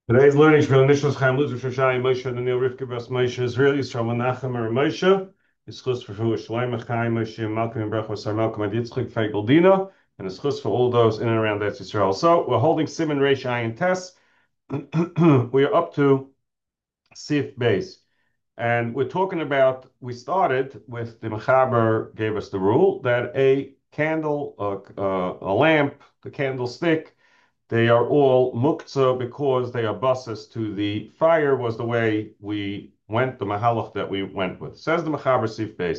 Today's learning is from Nishmas Chaim Lutzer Shoshai Moshe and Neil Rivka Bas Moshe Israel Yisrael Menachem or Moshe. It's chus for Shloim Chaim Moshe Malcolm and Brachos Sar Malcolm and Yitzchak Feigel Dina, and it's chus for all those in and around that Israel. So we're holding Simon Reish Ayin Tes. We are up to Sif Base, and we're talking about. We started with the Mechaber gave us the rule that a candle, a lamp, the candlestick, they are all muktzah because they are buses to the fire was the way we went, the mahalach that we went with. Says the Mechaber Sif Beis.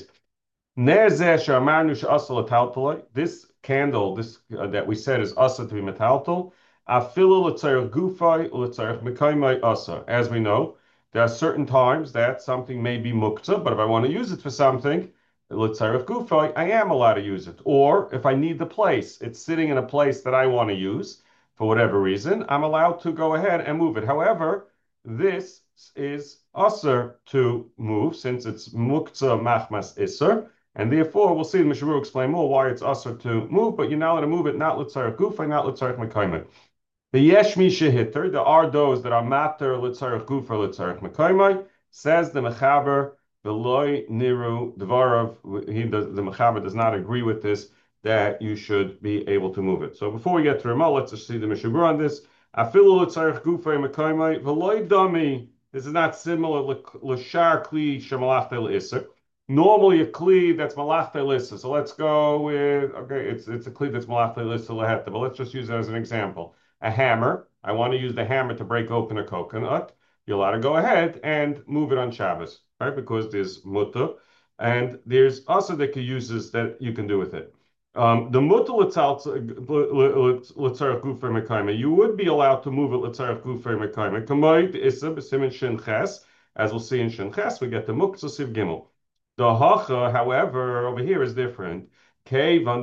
This candle, this that we said is asa to be metaltal. Afilu l'tzarech gufay l'tzarech mekaymai asa. As we know, there are certain times that something may be muktzah, but if I want to use it for something, l'tzarech gufay, I am allowed to use it. Or if I need the place, it's sitting in a place that I want to use for whatever reason, I'm allowed to go ahead and move it. However, this is usher to move since it's muktzah machmas isser. And therefore, we'll see the Mishabur explain more why it's usher to move, but you're not allowed to move it, not l'tzarech gufa, not l'tzarech mekaymet. The yesh mi shehitter, there are those that are matter l'tzarech gufa, l'tzarech mekaymet, says the Mechaber, v'loy niru dvarav, the Mechaber does not agree with this, that you should be able to move it. So before we get to Ramah, let's just see the Mishabur on this. Afilu l'tzarech gufa mekaymet, v'loy dami, this is not similar l'shar kli shemalach l'isser. Normally a kli that's malach lissa. So let's go with okay, it's a kli that's malach lissa laheta, but let's just use it as an example. A hammer. I want to use the hammer to break open a coconut. You're allowed to go ahead and move it on Shabbos, right? Because there's mutter, and there's also the uses that you can do with it. The mutter l'tzarech gufer mekayme. You would be allowed to move it l'tzarech gufer mekayme. Kamoid issa b'simin shin ches. As we'll see in shin ches, we get the muktzah siv gimel. The hacha, however, over here is different. When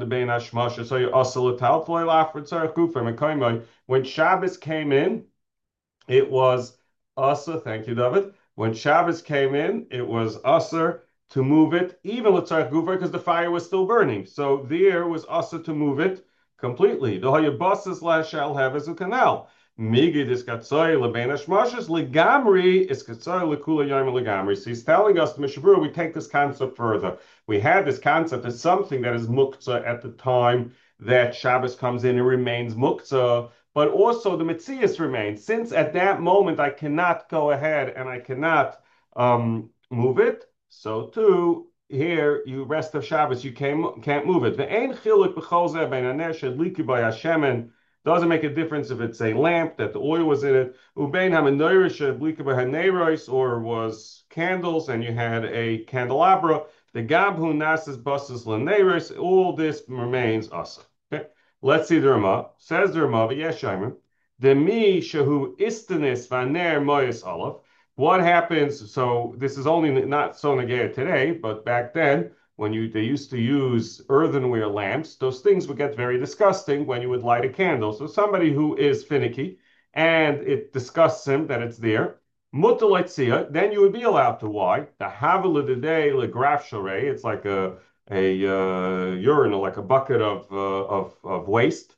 Shabbos came in, it was usher. Thank you, David. When Shabbos came in, it was usher to move it, even l'tzarech gufa, because the fire was still burning. So there was usher to move it completely. The hayabasas lashal have as a canal. Migid is katsoy lebein hashmashas legamri is katsoy lekula yom legamri. So he's telling us, the Mishabura, we take this concept further. We had this concept as something that is muktzah at the time that Shabbos comes in and remains muktzah, but also the Metzias remains. Since at that moment I cannot go ahead and I cannot move it, so too here you rest of Shabbos you can't move it. The ein chiluk b'chol zeh ben haner shedliki by Hashemen. Doesn't make a difference if it's a lamp that the oil was in it. Ubein hamenoira shedliki by haneros, or was candles and you had a candelabra. The gabhu nasas basas laneros. All this remains asa. Okay. Let's see the Rama. Says the Rama, Yeshaimer, the mi shahu istanis vaner moyes aleph. What happens? So this is only not so negated today, but back then, when they used to use earthenware lamps, those things would get very disgusting when you would light a candle. So somebody who is finicky and it disgusts him that it's there, mutaletzia, then you would be allowed to. Why? The havila de day le graf it's like a urinal, like a bucket of waste.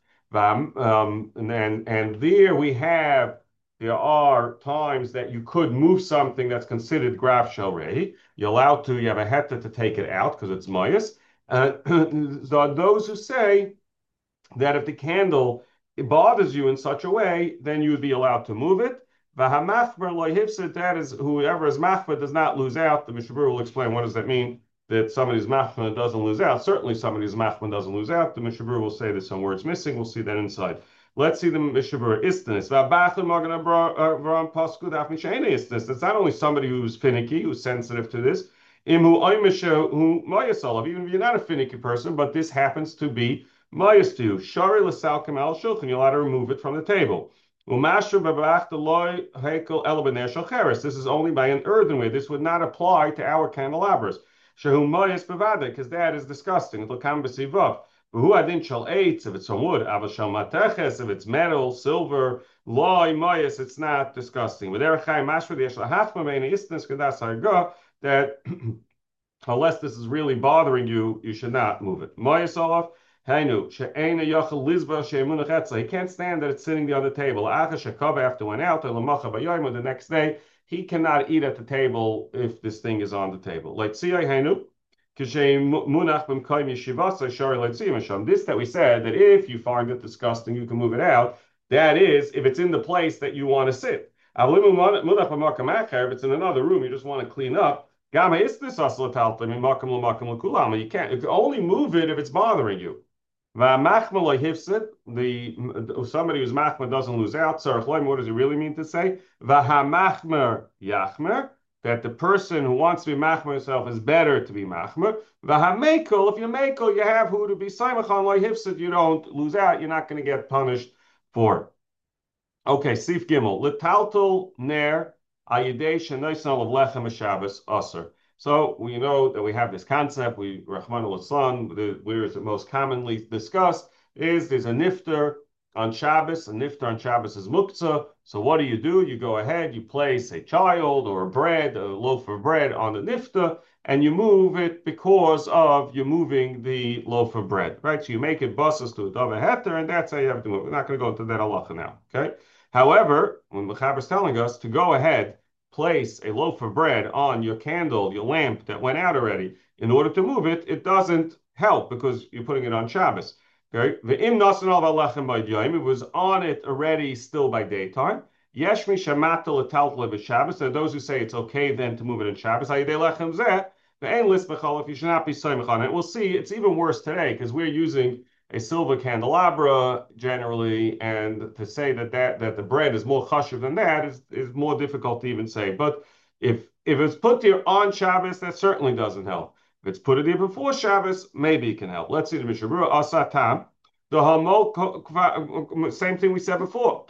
And there there are times that you could move something that's considered graf shalrei. You're allowed to. You have a heta to take it out because it's mayas. So those who say that if the candle bothers you in such a way, then you would be allowed to move it. That is, whoever is machmer does not lose out. The Mishabur will explain what does that mean, that somebody's machmer doesn't lose out. Certainly somebody's machmer doesn't lose out. The Mishabur will say there's some words missing. We'll see that inside. Let's see the Mishabur istanis. It's not only somebody who's finicky, who's sensitive to this. Even if you're not a finicky person, but this happens to be mayas to you. Shari l'salkim al shulchan, you're allowed to remove it from the table. This is only by an earthenware. This would not apply to our candelabras. Because that is disgusting. It'll come b'sivav. If it's from wood, if it's metal, silver, loy, mayas, it's not disgusting. But that unless this is really bothering you, you should not move it. Mayas olaf. Hainu, she'ena yachal lizba she'emunach etza. He can't stand that it's sitting there on the table. Acha shekava after went out, elamacha b'yoyim, the next day, he cannot eat at the table if this thing is on the table. Like tziyai hainu, munach b'mkayim yeshivasa shari leitziyim sham. This that we said that if you find it disgusting, you can move it out. That is, if it's in the place that you want to sit. If it's in another room, you just want to clean up. You can't. You can only move it if it's bothering you. The somebody who's machmer doesn't lose out. What does it really mean to say? V'hamachmer yachmer. That the person who wants to be machmer himself is better to be machmer. V'hamekel. If you're mekel, you have who to be saimachon loy hifsid. You don't lose out. You're not going to get punished for it. Okay, Sif Gimel. L'taltel ner ayidei shenoisnal of lechem Shabbos aser. So we know that we have this concept. Rahman al where is it most commonly discussed is there's a nifter on Shabbos. A nifter on Shabbos is muktzah. So what do? You go ahead, you place a child or a loaf of bread on the nifter, and you move it because of you're moving the loaf of bread, right? So you make it buses to a davar heter, and that's how you have to move. We're not going to go into that halacha now, okay? However, when Mechaber is telling us to go ahead, place a loaf of bread on your candle, your lamp that went out already, in order to move it, it doesn't help because you're putting it on Shabbos. Okay, it was on it already still by daytime. Yeshmi shamatel etaltle Shabbos. There are those who say it's okay then to move it in Shabbos. You should not be soymech on it. We'll see. It's even worse today because we're using a silver candelabra generally, and to say that the bread is more chashuv than that is more difficult to even say. But if it's put there on Shabbos, that certainly doesn't help. If it's put there before Shabbos, maybe it can help. Let's see the Mishnah Berurah asatam. The same thing we said before.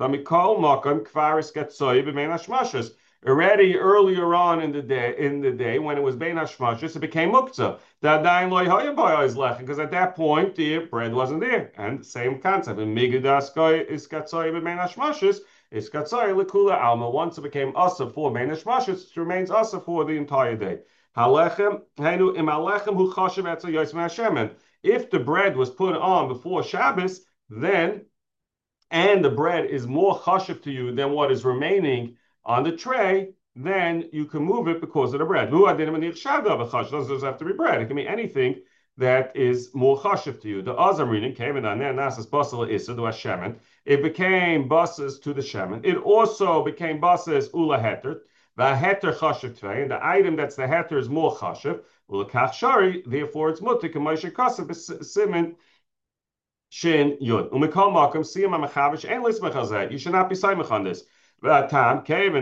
Already earlier on in the day when it was bein hashmashos, it became muktzah. Because at that point the bread wasn't there, and same concept. In migadas is katzoy bein hashmashos, is katzoy lekula alma. Once it became asa for bein hashmashos, it remains asa for the entire day. Halechem heinu im halechem hu chashav etzel yosem hashemen. If the bread was put on before Shabbos, then and the bread is more chashiv to you than what is remaining on the tray, then you can move it because of the bread. It doesn't have to be bread. It can be anything that is more chashiv to you. The Azam reading came in nasas basal isa to shemen. It became buses to the shemen. It also became buses ula heter. The heter chashiv tvei, and the item that's the heter is more chashiv. Ula kach shari, therefore it's mutik and Moshe kasav simin shin yud. Umikol makom siyam amachavish and lismach. You should not be saimach on this. What's the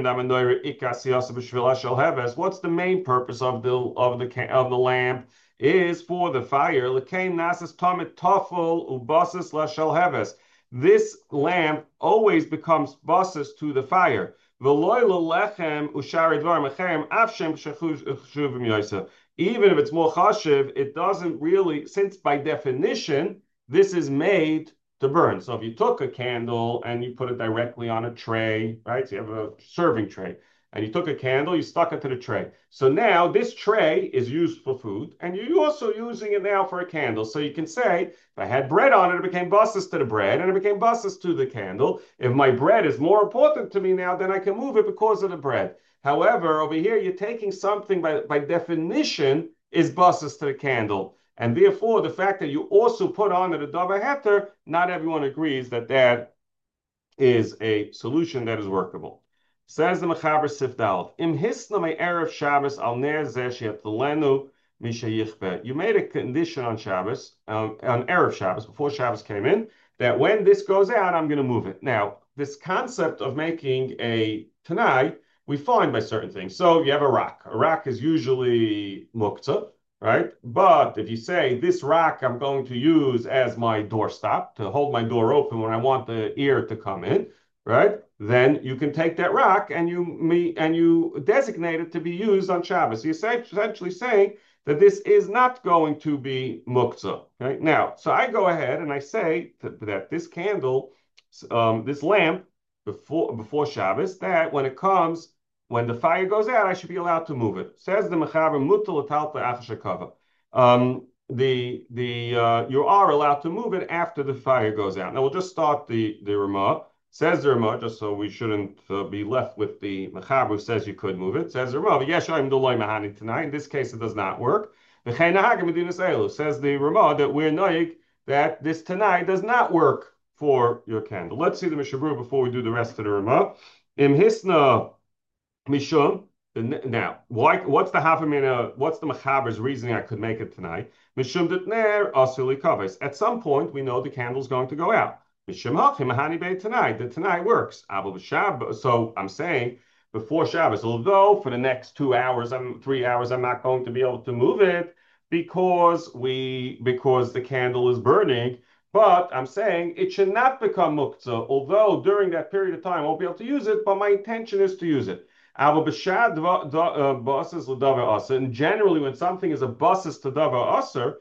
main purpose of the lamp? Is for the fire. This lamp always becomes basis to the fire. Even if it's more chashiv, it doesn't really, since by definition this is made to burn. So if you took a candle and you put it directly on a tray, right? So you have a serving tray, and you took a candle, you stuck it to the tray. So now this tray is used for food, and you're also using it now for a candle. So you can say, if I had bread on it, it became buses to the bread, and it became buses to the candle. If my bread is more important to me now, then I can move it because of the bread. However, over here, you're taking something by definition is buses to the candle. And therefore, the fact that you also put on it a davar heter, not everyone agrees that that is a solution that is workable. Says the Mechaber Sif Dalet, Im hisna me erev Shabbos al ner zeh she'etlenu mishayichbe. You made a condition on Shabbos, on erev Shabbos, before Shabbos came in, that when this goes out, I'm going to move it. Now, this concept of making a tanai, we find by certain things. So you have a rock. A rock is usually muktzah, right? But if you say this rock I'm going to use as my doorstop to hold my door open when I want the ear to come in, right? Then you can take that rock and you designate it to be used on Shabbos. You're essentially saying that this is not going to be muktzah. Okay? Now, so I go ahead and I say that this candle, this lamp, before Shabbos, that when the fire goes out, I should be allowed to move it. Says the Mechaber Mutal Atalta Achashakava. you are allowed to move it after the fire goes out. Now we'll just start the Ramah. Says the Ramah, just so we shouldn't be left with the Mechaber who says you could move it. Says the Ramah, yes, I'm doing mahani tonight. In this case, it does not work. Says the Ramah that we're noyig that this tonight does not work for your candle. Let's see the Mishabur before we do the rest of the Ramah. Im hisna Mishum. Now, why? What's the Hafamina? What's the Machaber's reasoning I could make it tonight? Mishum detner asuli kaves. At some point, we know the candle's going to go out. Mishum hachim mahani beit tonight. The tonight works. Abu Shabbos. So I'm saying before Shabbos, although for the next 2 hours, 3 hours, I'm not going to be able to move it because the candle is burning. But I'm saying it should not become muktzah, although during that period of time I won't be able to use it, but my intention is to use it. And generally, when something is a basis to davar aser,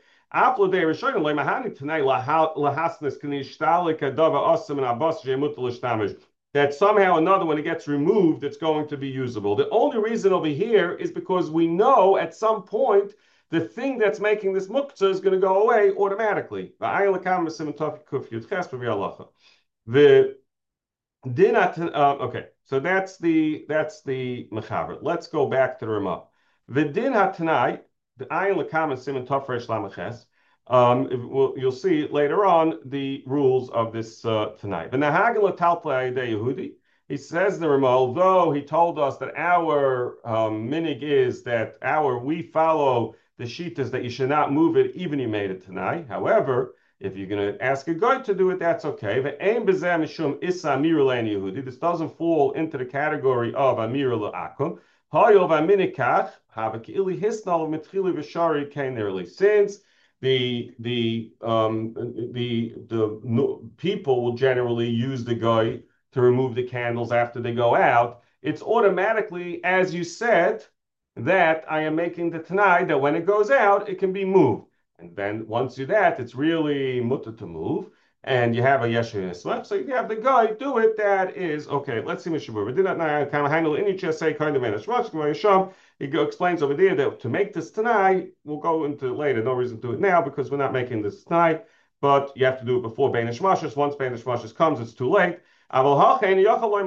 that somehow or another, when it gets removed, it's going to be usable. The only reason over here is because we know at some point the thing that's making this muktzah is going to go away automatically. The okay, so that's the mechaber. Let's go back to the Ramah. The din hatanai, the ayin lekam and siman tafresh lamaches. You'll see later on the rules of this tonight. The nahagel talpa Yehudi. He says the Ramah, although he told us that our minig is that we follow the shitas that you should not move it even you made it tonight. However, if you're going to ask a guy to do it, that's okay. This doesn't fall into the category of Amir La'akum. Since the people will generally use the guy to remove the candles after they go out, it's automatically, as you said, that I am making the Tanai that when it goes out, it can be moved. And then once you do that, it's really mutter to move. And you have a Yeshua Yislev. So you have the guy do it. That is okay. Let's see Mishabur. We did not kind of handle any just say kind of manage. He explains over there that to make this tonight, we'll go into later. No reason to do it now because we're not making this tonight. But you have to do it before Banish Mashas. Once Banish Mashas comes, it's too late. You're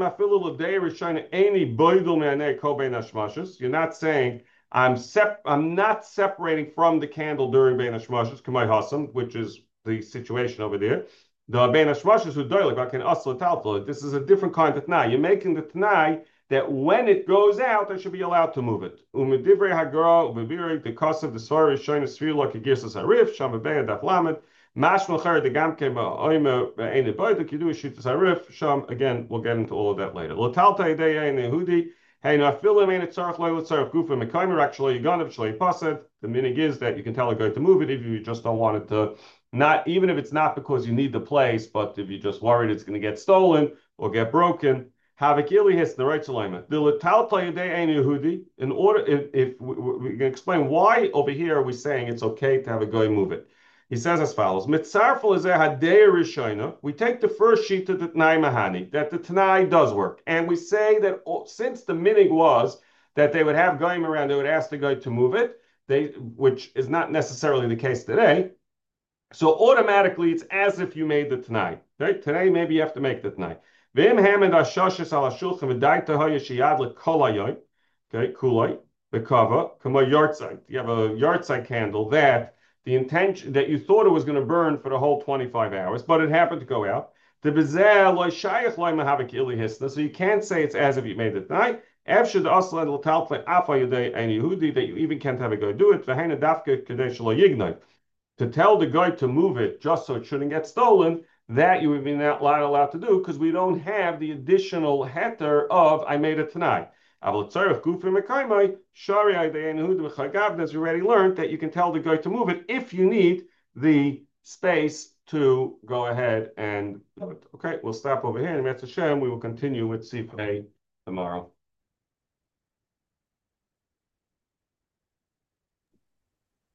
not saying I'm not separating from the candle during Bein Hashmashos, Kamei Hasam, which is the situation over there. The Bein Hashmashos who doilik, I can asla taltla. This is a different kind of Tanai. You're making the Tanai that when it goes out, I should be allowed to move it. Umedivrei Hagara, Ubibiri, the Kasav, the Sari, Shayna Sfila, Kigirsas Harif, Shamabeya Daf Lamed, Mashmal Cher, the Gamke, Oima, Eine Boida, Kidu, Shitas Harif, Sham. Again, we'll get into all of that later. Lotalta Ideya in Yehudi. Hey, now filim ain't tzarich loy l'tzarich gufa mekaymer. Actually, yiganav shlei pased. The minig is that you can tell a guy to move it if you just don't want it to. Not even if it's not because you need the place, but if you're just worried it's going to get stolen or get broken. Havik ili his the right salima. The l'tal tayidei ein Yehudi. In order, if we can explain why over here are we saying it's okay to have a guy move it. He says as follows: Mitzarfel is a hadei rishayna. We take the first sheet of the Tanai Mahani that the Tanai does work, and we say that since the minig was that they would have goyim around, they would ask the guy to move it, which is not necessarily the case today. So automatically, it's as if you made the Tanai. Right? Today, maybe you have to make the Tanai. V'im hamid ashashis al hashulchan v'daita hayashiyad l'kolayoy. Okay, kulay bekava kama yartzeit. You have a yartzeit candle that the intention that you thought it was going to burn for the whole 25 hours, but it happened to go out. So you can't say it's as if you made it night. That you even can't have a guy do it. To tell the guy to move it just so it shouldn't get stolen, that you would be not allowed to do because we don't have the additional heter of I made it tonight. As we already learned that you can tell the guy to move it if you need the space to go ahead and do it. Okay, we'll stop over here. And Hashem, we will continue with Sifrei tomorrow.